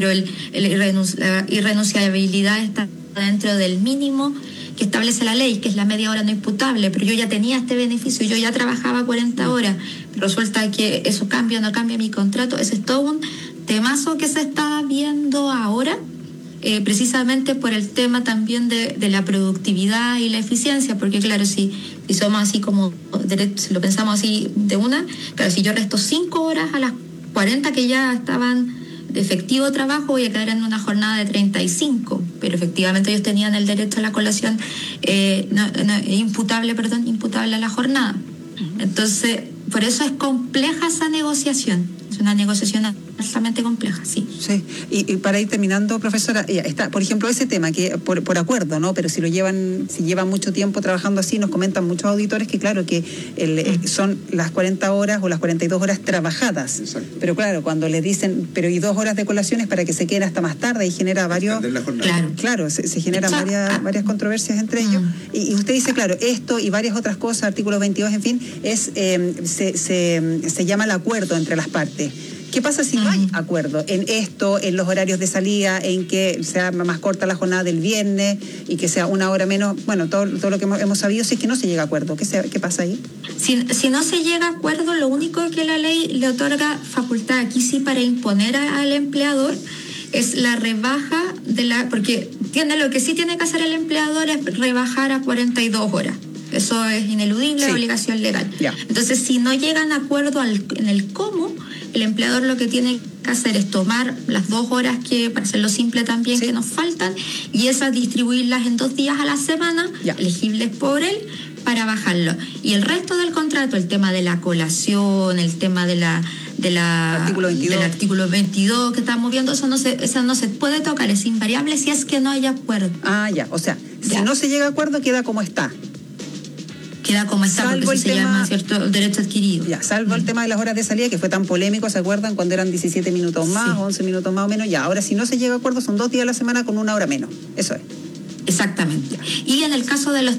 la irrenunciabilidad está dentro del mínimo que establece la ley, que es la media hora no imputable, pero yo ya tenía este beneficio, yo ya trabajaba 40 horas, resulta que eso cambia o no cambia mi contrato. Ese es todo un temazo que se está viendo ahora, precisamente por el tema también de la productividad y la eficiencia, porque claro, si somos así como, si lo pensamos así de una, claro, si yo resto 5 horas a las 40 que ya estaban de efectivo trabajo, voy a quedar en una jornada de 35, pero efectivamente ellos tenían el derecho a la colación imputable a la jornada. Entonces, por eso es compleja esa negociación. Es una negociación altamente compleja, sí. Sí, y para ir terminando, profesora, está, por ejemplo, ese tema que por acuerdo, ¿no? Pero si llevan mucho tiempo trabajando así, nos comentan muchos auditores que claro, que son las 40 horas o las 42 horas trabajadas. Exacto. Pero claro, cuando les dicen, pero y 2 horas de colaciones para que se queden hasta más tarde, y genera varios... Claro, se generan varias controversias entre ellos. Y usted dice, claro, esto y varias otras cosas, artículo 22, en fin, se llama el acuerdo entre las partes. ¿Qué pasa si no hay acuerdo en esto, en los horarios de salida, en que sea más corta la jornada del viernes y que sea 1 hora menos? Bueno, todo lo que hemos sabido, si es que no se llega a acuerdo. ¿Qué pasa ahí? Si no se llega a acuerdo, lo único que la ley le otorga facultad aquí sí para imponer al empleador es la rebaja porque lo que sí tiene que hacer el empleador es rebajar a 42 horas. Eso es ineludible, obligación legal. Yeah. Entonces, si no llegan a acuerdo en el cómo, el empleador lo que tiene que hacer es tomar las 2 horas que, para hacerlo simple también, que nos faltan, y esas distribuirlas en 2 días a la semana, elegibles por él, para bajarlo. Y el resto del contrato, el tema de la colación, el tema del artículo 22 que estamos viendo, eso no se puede tocar, es invariable si es que no hay acuerdo. O sea, si no se llega a acuerdo, queda como está. Queda como está, porque eso se llama, ¿cierto?, el derecho adquirido. Salvo el tema de las horas de salida, que fue tan polémico, ¿se acuerdan? Cuando eran 17 minutos más, 11 minutos más o menos. Ahora si no se llega a acuerdo, son 2 días a la semana con 1 hora menos. Eso es. Exactamente. Y en el caso de los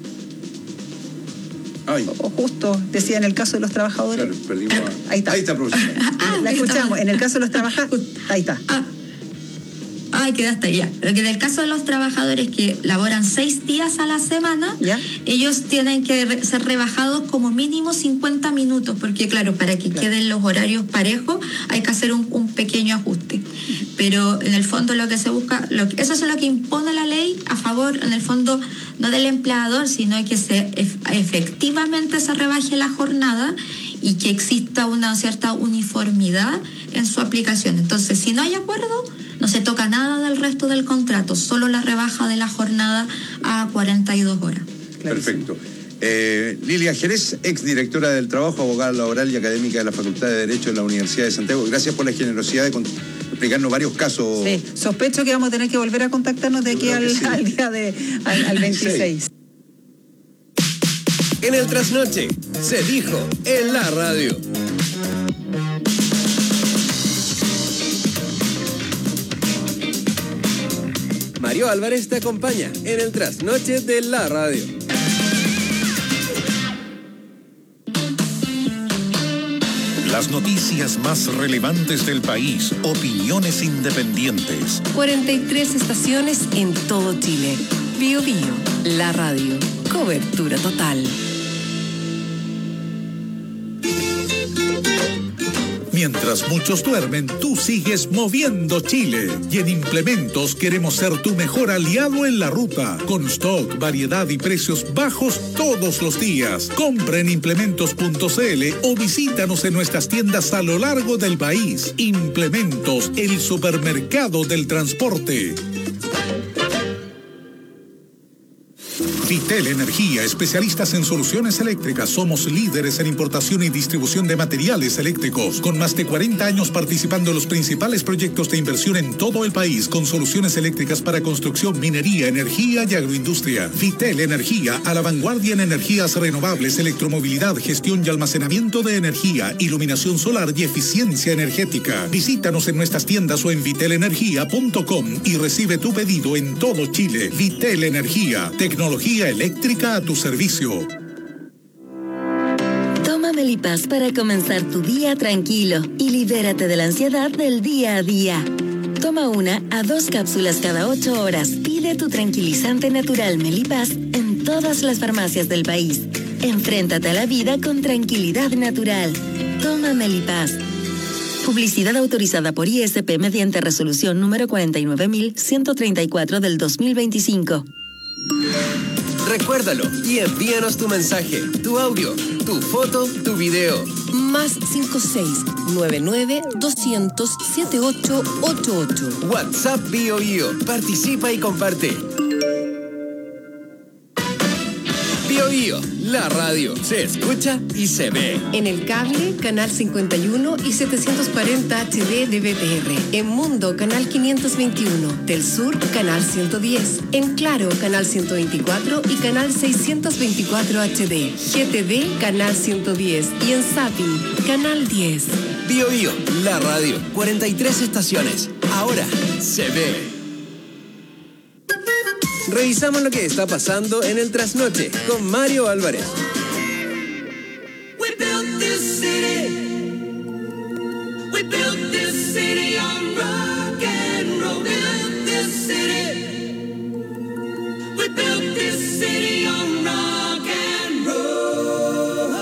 justo, decía, en el caso de los trabajadores. Claro, perdimos ahí está, profesora. La escuchamos. En el caso de los trabajadores, ahí está. Quedaste ya. Pero que en el caso de los trabajadores que laboran 6 días a la semana, ellos tienen que ser rebajados como mínimo 50 minutos, porque claro, para que queden los horarios parejos hay que hacer un pequeño ajuste. Pero en el fondo lo que se busca, eso es lo que impone la ley a favor, en el fondo, no del empleador, sino que efectivamente se rebaje la jornada y que exista una cierta uniformidad en su aplicación. Entonces, si no hay acuerdo, no se toca nada del resto del contrato, solo la rebaja de la jornada a 42 horas. Perfecto. Lilia Jerez, exdirectora del Trabajo, abogada laboral y académica de la Facultad de Derecho de la Universidad de Santiago. Gracias por la generosidad de explicarnos varios casos. Sí, sospecho que vamos a tener que volver a contactarnos de aquí al 26. En el trasnoche, se dijo en la radio. Mario Álvarez te acompaña en el trasnoche de la radio. La Las noticias más relevantes del país, opiniones independientes. 43 estaciones en todo Chile. Bio Bio, la radio. Cobertura total. Mientras muchos duermen, tú sigues moviendo Chile. Y en Implementos queremos ser tu mejor aliado en la ruta. Con stock, variedad y precios bajos todos los días. Compra en implementos.cl o visítanos en nuestras tiendas a lo largo del país. Implementos, el supermercado del transporte. Vitel Energía, especialistas en soluciones eléctricas. Somos líderes en importación y distribución de materiales eléctricos. Con más de 40 años participando en los principales proyectos de inversión en todo el país, con soluciones eléctricas para construcción, minería, energía y agroindustria. Vitel Energía, a la vanguardia en energías renovables, electromovilidad, gestión y almacenamiento de energía, iluminación solar y eficiencia energética. Visítanos en nuestras tiendas o en vitelenergia.com y recibe tu pedido en todo Chile. Vitel Energía, tecnología eléctrica a tu servicio. Toma Melipaz para comenzar tu día tranquilo y libérate de la ansiedad del día a día. Toma 1 a 2 cápsulas cada 8 horas. Pide tu tranquilizante natural Melipaz en todas las farmacias del país. Enfréntate a la vida con tranquilidad natural. Toma Melipaz. Publicidad autorizada por ISP mediante resolución número 49.134 del 2025. Recuérdalo y envíanos tu mensaje, tu audio, tu foto, tu video. Más 56-99-200-7888. WhatsApp Bio Bio. Participa y comparte. Bio Bio, la radio. Se escucha y se ve. En el cable, canal 51 y 740 HD de BTR. En Mundo, canal 521. Del Sur, canal 110. En Claro, canal 124 y canal 624 HD. GTV, canal 110. Y en Zapping, canal 10. Bio Bio, la radio. 43 estaciones. Ahora se ve. Revisamos lo que está pasando en el trasnoche con Mario Álvarez. We built this city. We built this city on rock and roll. We built this city. We built this city on rock and roll.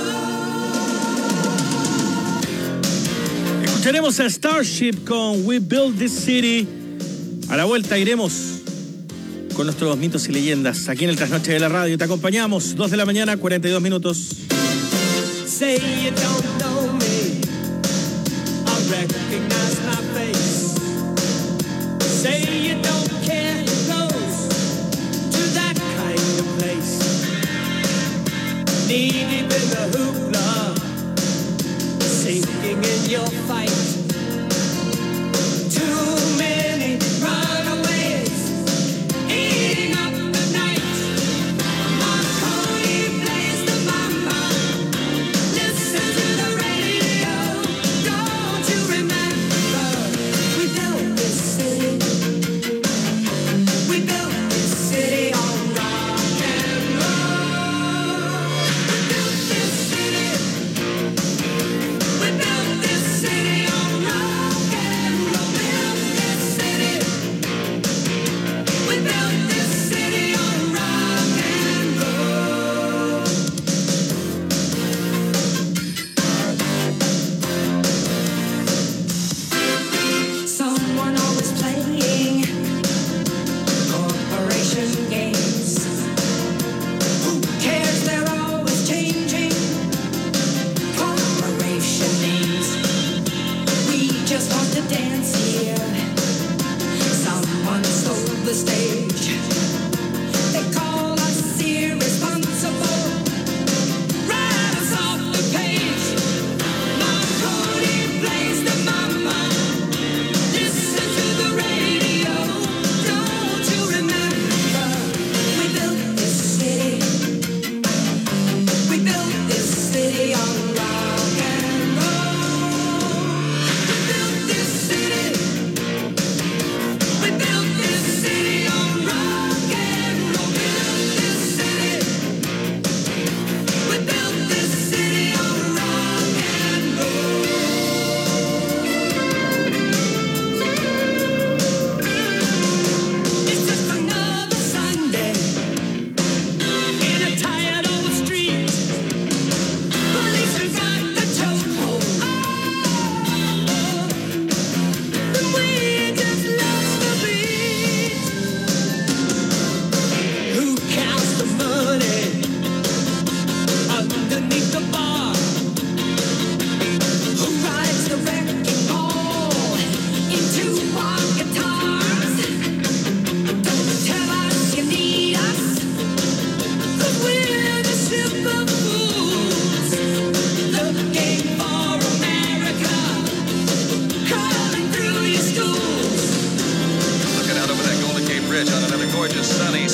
Escucharemos a Starship con We Built This City. A la vuelta iremos con nuestros mitos y leyendas aquí en el Trasnoche de la Radio. Te acompañamos, 2 de la mañana, 42 minutos. Say you don't know me, I recognize my face. Say you don't care who goes to that kind of place. Knee deep in the hoopla, sinking in your fight. Too many runaways eating up the night. Marconi plays the mambo. Listen to the radio. Don't you remember? We built this city. We built this city on rock and roll. We built this city. We built this city on rock and roll. Built this city. We built this city on rock and roll. Someone always playing corporation games. Who cares? They're always changing corporation names. We just want to dance here. Someone stole the stage. They call us irresponsible. Write us off the page. Marconi plays the mambo. Listen to the radio. Don't you remember? We built this city. We built this city on rock and roll. We built this city. We built this city on rock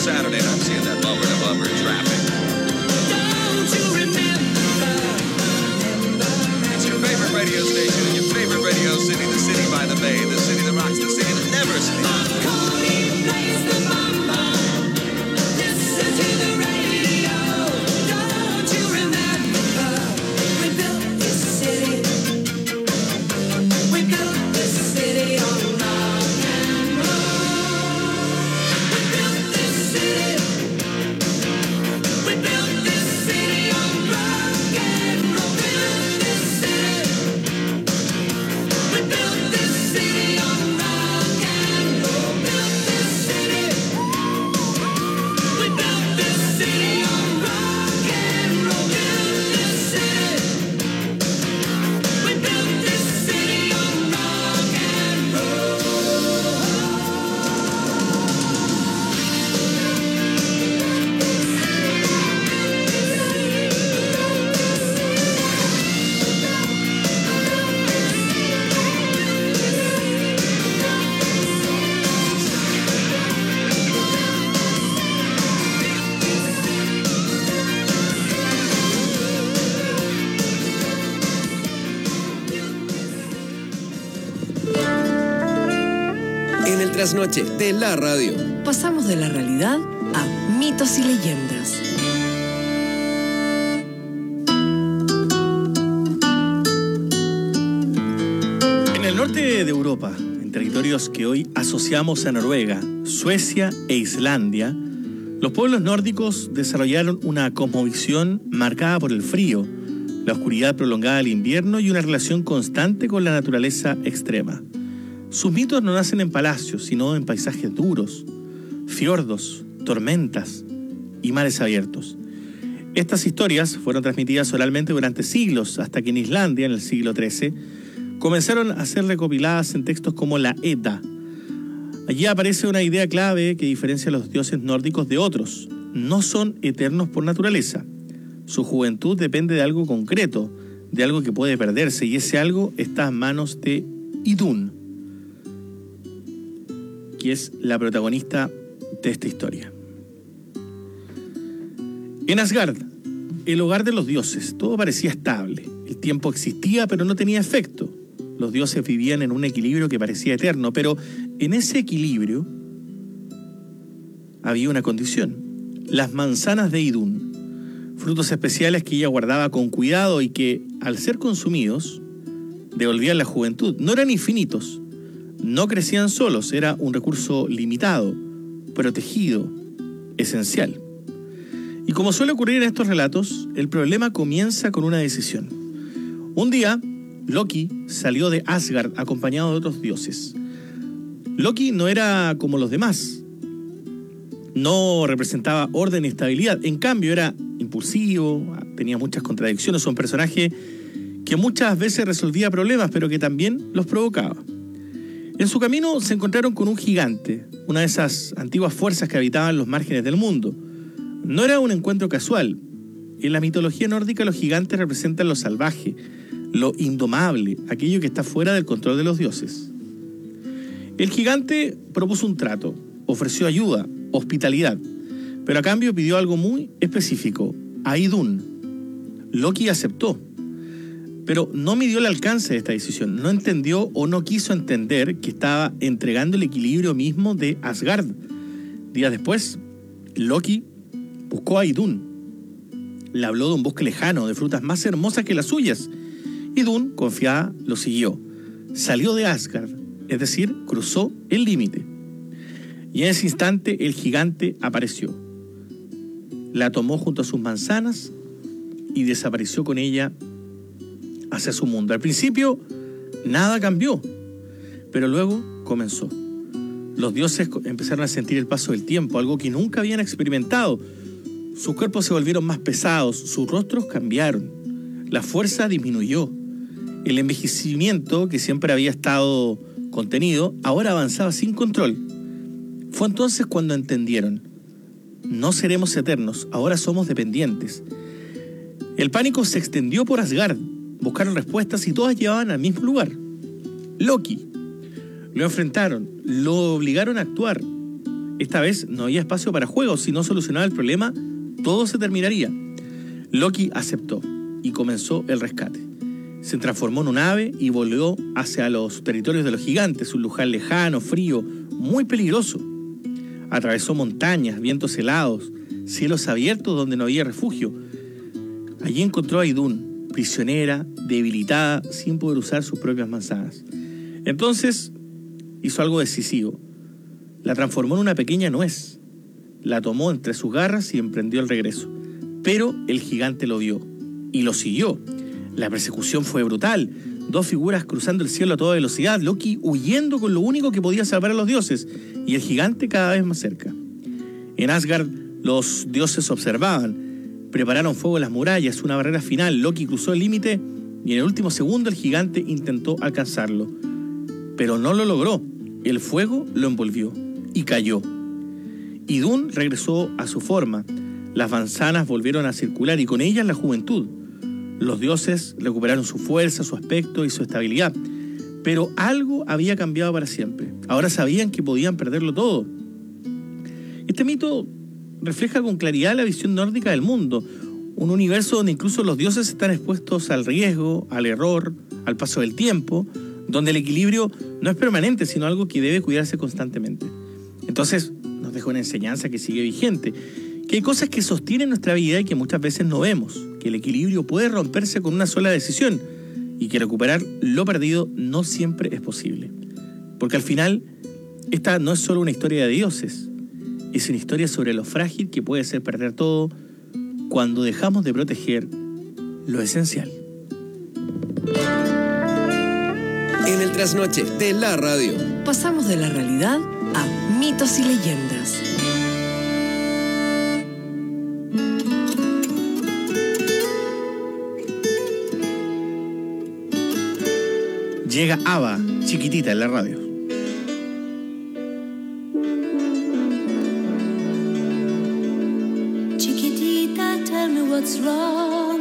Saturday and I'm seeing that bumper to bumper traffic. Don't you remember? It's your favorite radio station in your favorite radio city, the city by the bay, the city that rocks, the city that never sleeps. Plays the mama. Listen to the radio. Don't you remember? We built this city. We built this city on rock and roll. We built this city. We built this city on rock and roll. We built this city. We built this city on rock and roll. Built this city. We built this city on rock and roll. Built this city. We built this city on rock and roll. En el trasnoche de la radio. Pasamos de la realidad a mitos y leyendas. En el norte de Europa, en territorios que hoy asociamos a Noruega, Suecia e Islandia, los pueblos nórdicos desarrollaron una cosmovisión marcada por el frío, la oscuridad prolongada del invierno y una relación constante con la naturaleza extrema. Sus mitos no nacen en palacios, sino en paisajes duros, fiordos, tormentas y mares abiertos. Estas historias fueron transmitidas oralmente durante siglos, hasta que en Islandia, en el siglo XIII, comenzaron a ser recopiladas en textos como la Edda. Allí aparece una idea clave que diferencia a los dioses nórdicos de otros. No son eternos por naturaleza. Su juventud depende de algo concreto, de algo que puede perderse, y ese algo está en manos de Idun, que es la protagonista de esta historia. En Asgard, el hogar de los dioses, todo parecía estable. El tiempo existía, pero no tenía efecto. Los dioses vivían en un equilibrio que parecía eterno, pero en ese equilibrio había una condición: las manzanas de Idun, frutos especiales que ella guardaba con cuidado y que, al ser consumidos, devolvían la juventud. No eran infinitos, no crecían solos, era un recurso limitado, protegido, esencial. Y como suele ocurrir en estos relatos, el problema comienza con una decisión. Un día, Loki salió de Asgard acompañado de otros dioses. Loki no era como los demás. No representaba orden y estabilidad. En cambio, era impulsivo, tenía muchas contradicciones. Un personaje que muchas veces resolvía problemas, pero que también los provocaba. En su camino se encontraron con un gigante, una de esas antiguas fuerzas que habitaban los márgenes del mundo. No era un encuentro casual. En la mitología nórdica, los gigantes representan lo salvaje, lo indomable, aquello que está fuera del control de los dioses. El gigante propuso un trato, ofreció ayuda, hospitalidad, pero a cambio pidió algo muy específico: a Idun. Loki aceptó, pero no midió el alcance de esta decisión. No entendió o no quiso entender que estaba entregando el equilibrio mismo de Asgard. Días después, Loki buscó a Idun. Le habló de un bosque lejano, de frutas más hermosas que las suyas. Idun, confiada, lo siguió. Salió de Asgard, es decir, cruzó el límite. Y en ese instante el gigante apareció. La tomó junto a sus manzanas y desapareció con ella hacia su mundo. Al principio nada cambió, pero luego comenzó. Los dioses empezaron a sentir el paso del tiempo, algo que nunca habían experimentado. Sus cuerpos se volvieron más pesados, sus rostros cambiaron, la fuerza disminuyó. El envejecimiento, que siempre había estado contenido, ahora avanzaba sin control. Fue entonces cuando entendieron: no seremos eternos, ahora somos dependientes. El pánico se extendió por Asgard. Buscaron respuestas y todas llevaban al mismo lugar: Loki. Lo enfrentaron, lo obligaron a actuar esta vez no había espacio para juegos. Si no solucionaba el problema, todo se terminaría. Loki aceptó y comenzó el rescate. Se transformó en un ave y volvió hacia los territorios de los gigantes, un lugar lejano, frío, muy peligroso. Atravesó montañas, vientos helados, cielos abiertos donde no había refugio. Allí encontró a Idun, prisionera, debilitada, sin poder usar sus propias manzanas. Entonces hizo algo decisivo. La transformó en una pequeña nuez. La tomó entre sus garras y emprendió el regreso. Pero el gigante lo vio y lo siguió. La persecución fue brutal. 2 figuras cruzando el cielo a toda velocidad, Loki huyendo con lo único que podía salvar a los dioses, y el gigante cada vez más cerca. En Asgard, los dioses observaban. Prepararon fuego en las murallas, una barrera final. Loki cruzó el límite y en el último segundo el gigante intentó alcanzarlo. Pero no lo logró. El fuego lo envolvió y cayó. Idun regresó a su forma. Las manzanas volvieron a circular y con ellas la juventud. Los dioses recuperaron su fuerza, su aspecto y su estabilidad. Pero algo había cambiado para siempre. Ahora sabían que podían perderlo todo. Este mito refleja con claridad la visión nórdica del mundo. Un universo donde incluso los dioses están expuestos al riesgo, al error, al paso del tiempo, donde el equilibrio no es permanente, sino algo que debe cuidarse constantemente. Entonces, nos deja una enseñanza que sigue vigente, que hay cosas que sostienen nuestra vida y que muchas veces no vemos, que el equilibrio puede romperse con una sola decisión y que recuperar lo perdido no siempre es posible. Porque al final, esta no es solo una historia de dioses, es una historia sobre lo frágil que puede ser perder todo cuando dejamos de proteger lo esencial. En el trasnoche de la radio. Pasamos de la realidad a mitos y leyendas. Llega ABBA, Chiquitita, en la radio. Chiquitita, tell me what's wrong.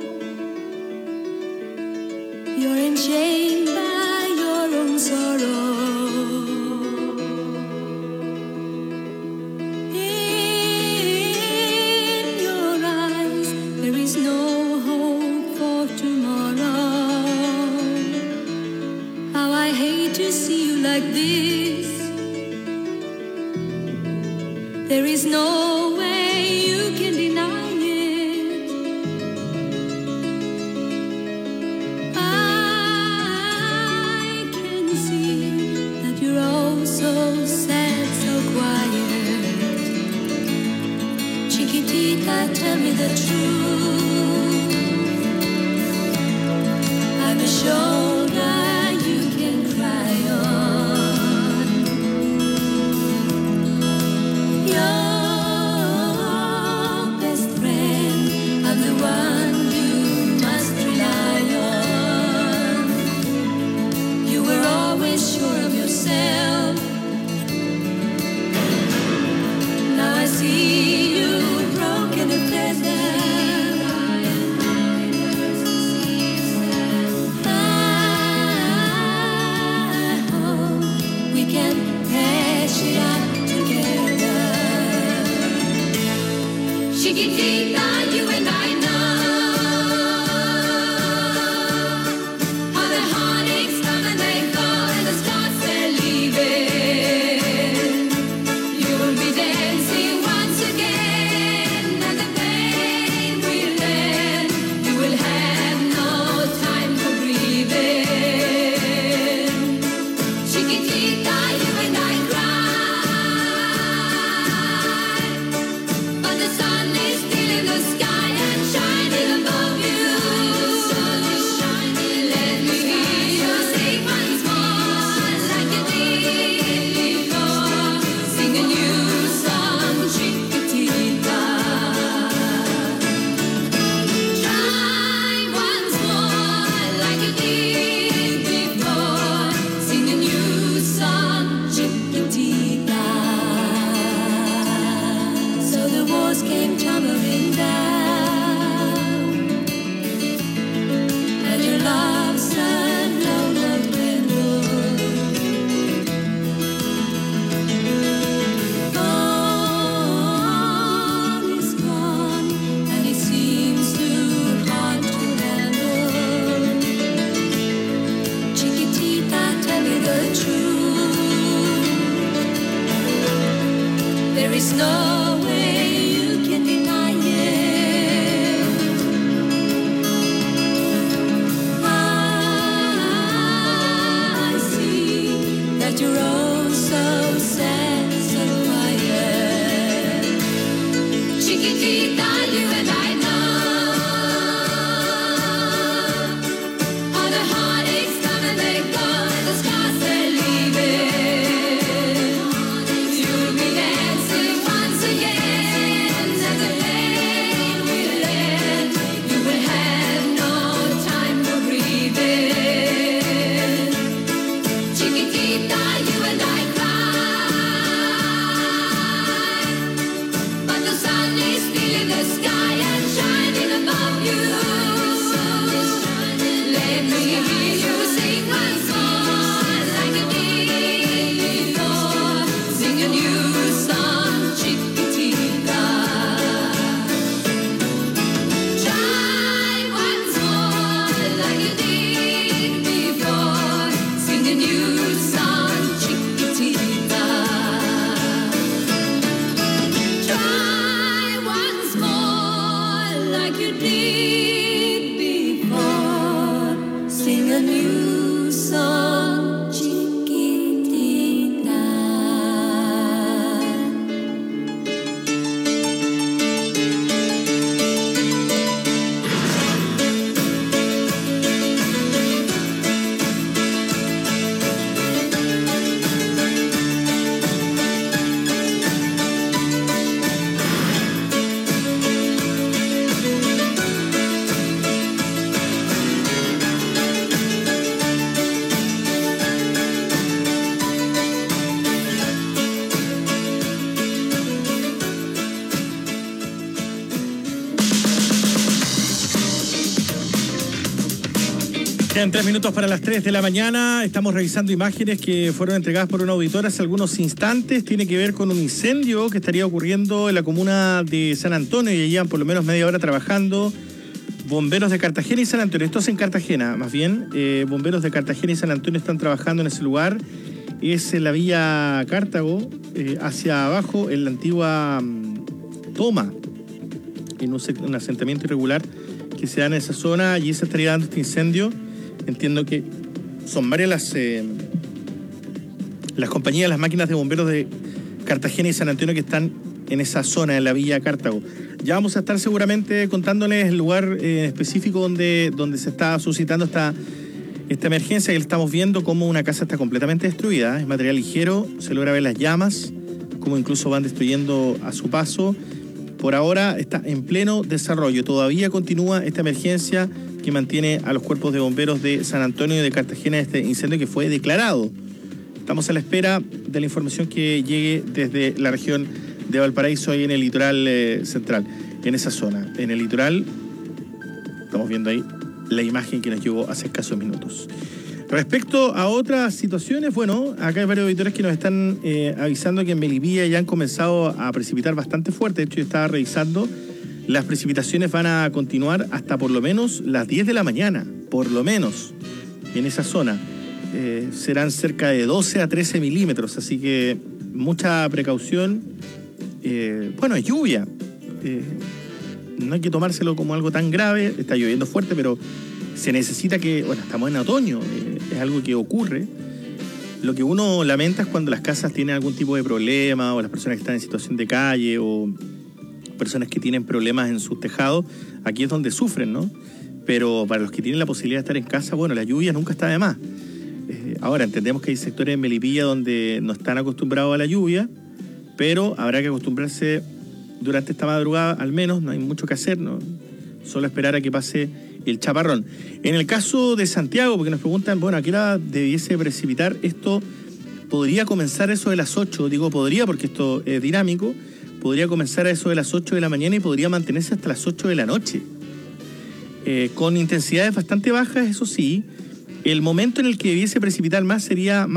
You're enchained by your own sorrow. In your eyes, there is no hope for tomorrow. How I hate to see you like this. There is no way you can deny it. I can see that you're oh so sad, so quiet. Chiquitita, tell me the truth. I'm a shoulder you can cry on. Your best friend, I'm the one you must rely on. You were always sure of yourself. Now I see you broken and pleasant. We can hash it out together. Chiquitita, you and I know how the heartaches come and they go and the stars they're leaving. You will be dancing once again and the pain will end. You will have no time for breathing. Chiquitita, you and I cry, but the sun is still in the sky. true. There is no way you can deny it. I see that you're oh so sad, so quiet. Chiquitita, you and I know all the heartaches come and they go, and the scars they're leaving. You'll be dancing once again, and the pain will end. You will have no time for breathing. Chiquitita, you and I cry, but the sun is still in the sky and shining above you. Let me hear you sing once more like you did before. Sing a new song, Chiquitita. Try once more like you did before. Sing a new song, Chiquitita. Try once more like you did before. Sing a new song, Chiquitita. Quedan 3 minutos para las 3 de la mañana. Estamos revisando imágenes que fueron entregadas por una auditora hace algunos instantes. Tiene que ver con un incendio que estaría ocurriendo en la comuna de San Antonio y llevan por lo menos media hora trabajando bomberos de Cartagena y San Antonio. Esto es en Cartagena, más bien. Bomberos de Cartagena y San Antonio están trabajando en ese lugar. Es en la vía Cartago, hacia abajo, en la antigua Toma, en un asentamiento irregular que se da en esa zona. Allí se estaría dando este incendio. Entiendo que son varias las compañías, las máquinas de bomberos de Cartagena y San Antonio que están en esa zona, en la villa Cartago. Ya vamos a estar seguramente contándoles el lugar específico donde se está suscitando esta emergencia, que estamos viendo cómo una casa está completamente destruida. Es material ligero, se logra ver las llamas, cómo incluso van destruyendo a su paso. Por ahora está en pleno desarrollo. Todavía continúa esta emergencia que mantiene a los cuerpos de bomberos de San Antonio y de Cartagena este incendio que fue declarado. Estamos a la espera de la información que llegue desde la región de Valparaíso, ahí en el litoral central, en esa zona. En el litoral, estamos viendo ahí la imagen que nos llegó hace escasos minutos. Respecto a otras situaciones, bueno, acá hay varios auditores que nos están avisando que en Melipilla ya han comenzado a precipitar bastante fuerte. De hecho, yo estaba revisando, las precipitaciones van a continuar hasta por lo menos las 10 de la mañana, por lo menos, en esa zona. Serán cerca de 12 a 13 milímetros, así que mucha precaución. Bueno, es lluvia. No hay que tomárselo como algo tan grave. Está lloviendo fuerte, pero se necesita que, bueno, estamos en otoño, es algo que ocurre. Lo que uno lamenta es cuando las casas tienen algún tipo de problema, o las personas que están en situación de calle, o personas que tienen problemas en sus tejados. Aquí es donde sufren, ¿no? Pero para los que tienen la posibilidad de estar en casa, bueno, la lluvia nunca está de más. Ahora, entendemos que hay sectores en Melipilla donde no están acostumbrados a la lluvia, pero habrá que acostumbrarse durante esta madrugada, al menos. No hay mucho que hacer, ¿no? Solo esperar a que pase el chaparrón. En el caso de Santiago, porque nos preguntan, bueno, ¿a qué hora debiese precipitar? Esto podría comenzar a eso de las 8, digo podría porque esto es dinámico, podría comenzar a eso de las 8 de la mañana y podría mantenerse hasta las 8 de la noche. Con intensidades bastante bajas, eso sí. El momento en el que debiese precipitar más sería